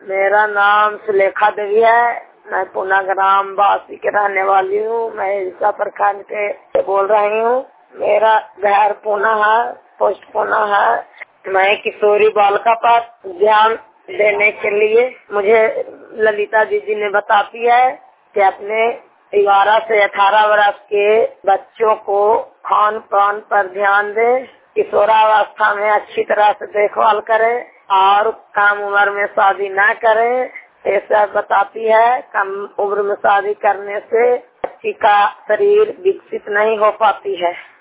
मेरा नाम सुलेखा देवी है। मैं पूना ग्राम वासी के रहने वाली हूँ। मैं इस प्रखंड के बोल रही हूँ। मेरा घर पूना है, पोस्ट पूना है। मैं किशोरी बालिका पर ध्यान देने के लिए मुझे ललिता दीदी ने बताती है कि अपने 11 से 18 वर्ष के बच्चों को खान पान पर ध्यान दें, किशोरावस्था में अच्छी तरह से देखभाल करें और कम उम्र में शादी न करें। ऐसा बताती है। कम उम्र में शादी करने से बच्ची का शरीर विकसित नहीं हो पाती है।